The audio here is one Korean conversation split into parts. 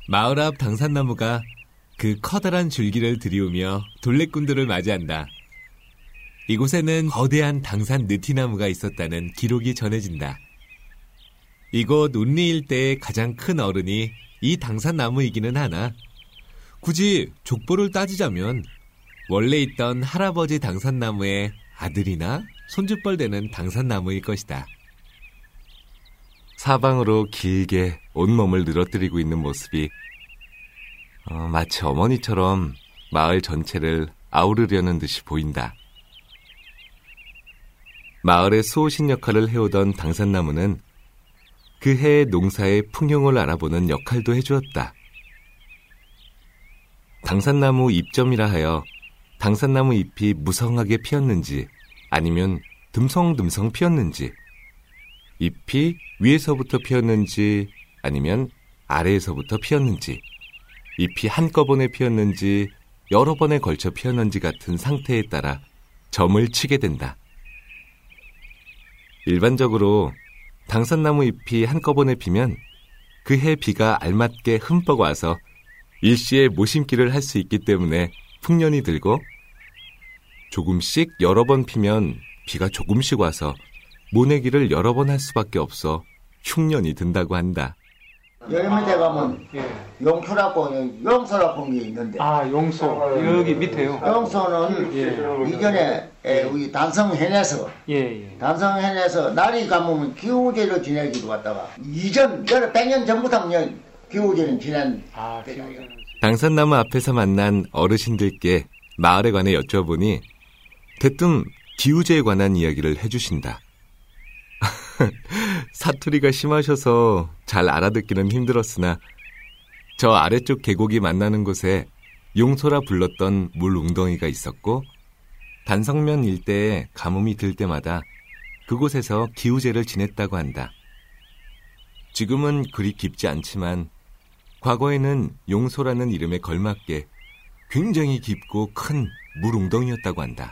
마을 앞 당산나무가 그 커다란 줄기를 들이우며 돌레꾼들을 맞이한다. 이곳에는 거대한 당산 느티나무가 있었다는 기록이 전해진다. 이곳 운리 일대의 가장 큰 어른이 이 당산나무이기는 하나 굳이 족보를 따지자면 원래 있던 할아버지 당산나무의 아들이나 손주뻘 되는 당산나무일 것이다. 사방으로 길게 온몸을 늘어뜨리고 있는 모습이 마치 어머니처럼 마을 전체를 아우르려는 듯이 보인다. 마을의 수호신 역할을 해오던 당산나무는 그 해의 농사의 풍요를 알아보는 역할도 해주었다. 당산나무 잎점이라 하여 당산나무 잎이 무성하게 피었는지 아니면 듬성듬성 피었는지, 잎이 위에서부터 피었는지 아니면 아래에서부터 피었는지, 잎이 한꺼번에 피었는지 여러 번에 걸쳐 피었는지 같은 상태에 따라 점을 치게 된다. 일반적으로 당산나무 잎이 한꺼번에 피면 그 해 비가 알맞게 흠뻑 와서 일시에 모심기를 할 수 있기 때문에 풍년이 들고, 조금씩 여러 번 피면 비가 조금씩 와서 모내기를 여러 번 할 수밖에 없어 흉년이 든다고 한다. 여름에 가면 용소라고 용소라고 게 있는데. 아, 용소 여기 밑에요. 용소는 이전에 우리 단성현에서 단성현에서 날이 가면 기후제로 지내기도 갔다가 이전 여러 100년 전부터 그냥 기후제는 지난. 당산나무 앞에서 만난 어르신들께 마을에 관해 여쭤보니 대뜸 기후제에 관한 이야기를 해주신다. 사투리가 심하셔서 잘 알아듣기는 힘들었으나 저 아래쪽 계곡이 만나는 곳에 용소라 불렀던 물 웅덩이가 있었고, 단성면 일대에 가뭄이 들 때마다 그곳에서 기후제를 지냈다고 한다. 지금은 그리 깊지 않지만 과거에는 용소라는 이름에 걸맞게 굉장히 깊고 큰 물 웅덩이였다고 한다.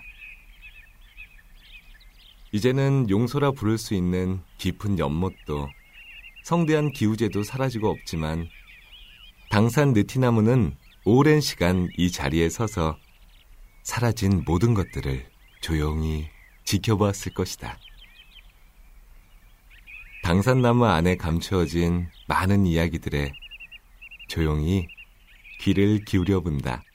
이제는 용소라 부를 수 있는 깊은 연못도 성대한 기후제도 사라지고 없지만 당산 느티나무는 오랜 시간 이 자리에 서서 사라진 모든 것들을 조용히 지켜보았을 것이다. 당산나무 안에 감추어진 많은 이야기들에 조용히 귀를 기울여 본다.